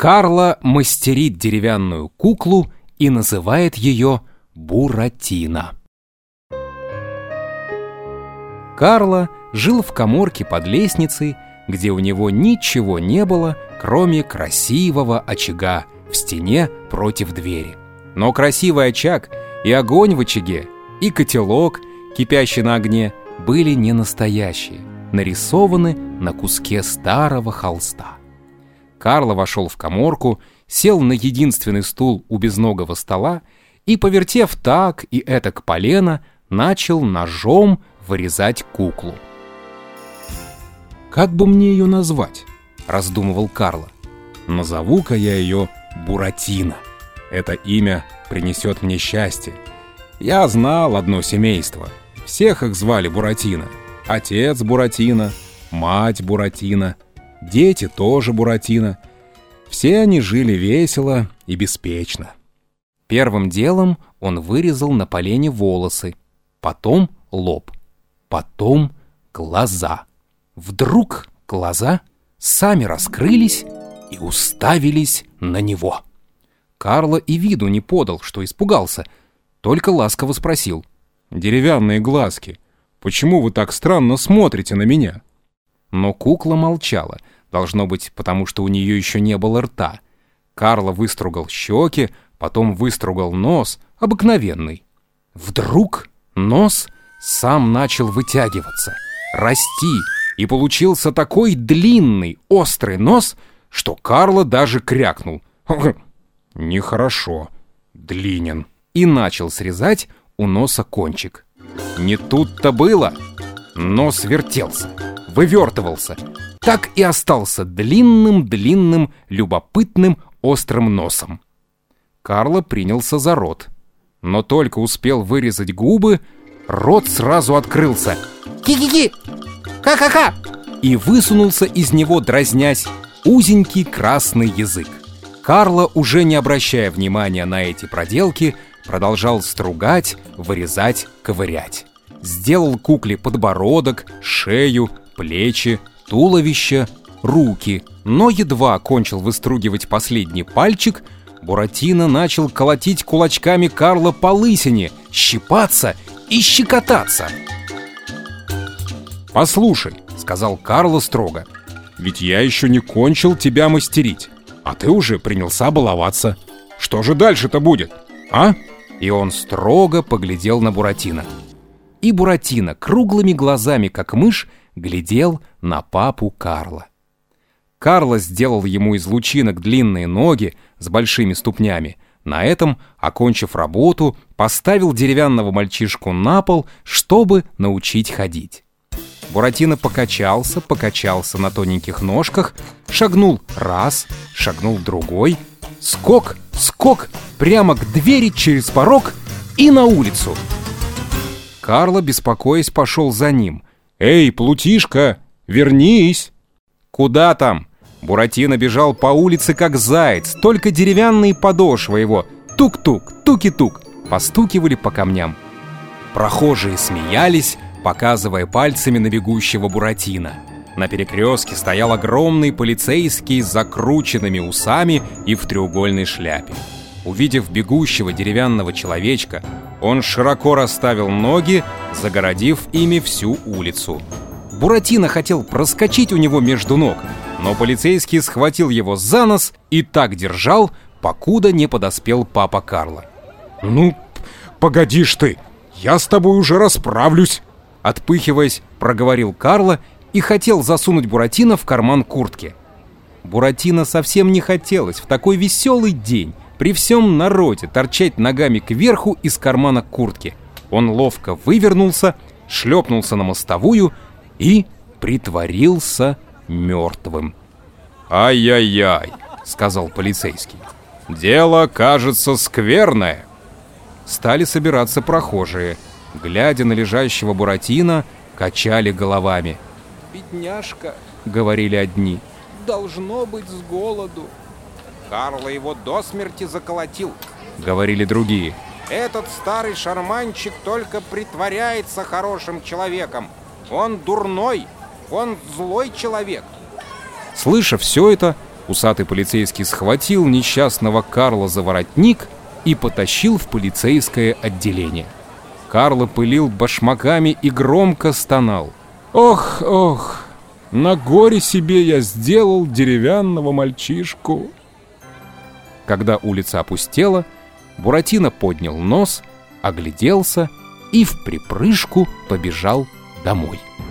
Карло мастерит деревянную куклу и называет ее Буратино. Карло жил в каморке под лестницей, где у него ничего не было, кроме красивого очага в стене против двери. Но красивый очаг и огонь в очаге, и котелок, кипящий на огне, были не настоящие, нарисованы на куске старого холста. Карло вошел в каморку, сел на единственный стул у безногого стола и, повертев так и этак полено, начал ножом вырезать куклу. «Как бы мне ее назвать?» — раздумывал Карло. «Назову-ка я ее Буратино. Это имя принесет мне счастье. Я знал одно семейство. Всех их звали Буратино. Отец Буратино, мать Буратино, дети тоже Буратино. Все они жили весело и беспечно». Первым делом он вырезал на полене волосы, потом лоб, потом глаза. Вдруг глаза сами раскрылись и уставились на него. Карло и виду не подал, что испугался, только ласково спросил: «Деревянные глазки, почему вы так странно смотрите на меня?» Но кукла молчала, должно быть, потому что у нее еще не было рта. Карло выстругал щеки, потом выстругал нос, обыкновенный. Вдруг нос сам начал вытягиваться, расти, и получился такой длинный, острый нос, что Карло даже крякнул: «Нехорошо, длинен», и начал срезать у носа кончик. Не тут-то было. Нос вертелся, вывертывался, так и остался длинным-длинным, любопытным, острым носом. Карло принялся за рот, но только успел вырезать губы, рот сразу открылся. «Ки-ки-ки! Ка-ка-ка!» И высунулся из него, дразнясь, узенький красный язык. Карло, уже не обращая внимания на эти проделки, продолжал стругать, вырезать, ковырять. Сделал кукле подбородок, шею, плечи, туловище, руки. Но едва кончил выстругивать последний пальчик, Буратино начал колотить кулачками Карло по лысине, щипаться и щекотаться. «Послушай», — сказал Карло строго, — «ведь я еще не кончил тебя мастерить, а ты уже принялся баловаться. Что же дальше-то будет, а?» И он строго поглядел на Буратино. И Буратино круглыми глазами, как мышь, глядел на папу Карло. Карло сделал ему из лучинок длинные ноги с большими ступнями. На этом, окончив работу, поставил деревянного мальчишку на пол, чтобы научить ходить. Буратино покачался на тоненьких ножках, шагнул раз, шагнул другой, скок, прямо к двери через порог и на улицу. Карло, беспокоясь, пошел за ним. «Эй, плутишка, вернись!» «Куда там?» Буратино бежал по улице, как заяц, только деревянные подошвы его тук-тук, туки-тук постукивали по камням. Прохожие смеялись, показывая пальцами на бегущего Буратино. На перекрестке стоял огромный полицейский с закрученными усами и в треугольной шляпе. Увидев бегущего деревянного человечка, он широко расставил ноги, загородив ими всю улицу. Буратино хотел проскочить у него между ног, но полицейский схватил его за нос и так держал, покуда не подоспел папа Карло. «Ну, погодишь ты, я с тобой уже расправлюсь!» Отпыхиваясь, проговорил Карло и хотел засунуть Буратино в карман куртки. Буратино совсем не хотелось в такой веселый день при всем народе торчать ногами кверху из кармана куртки. Он ловко вывернулся, шлепнулся на мостовую и притворился мертвым. «Ай-яй-яй», — сказал полицейский, — «дело, кажется, скверное». Стали собираться прохожие. Глядя на лежащего Буратино, качали головами. «Бедняжка», — говорили одни, — «должно быть с голоду». «Карло его до смерти заколотил», — говорили другие. «Этот старый шарманщик только притворяется хорошим человеком. Он дурной, он злой человек». Слыша все это, Усатый полицейский схватил несчастного Карла за воротник и потащил в полицейское отделение. Карло пылил башмаками и громко стонал. Ох, ох, на горе себе я сделал деревянного мальчишку. Когда улица опустела, Буратино поднял нос, огляделся и вприпрыжку побежал домой.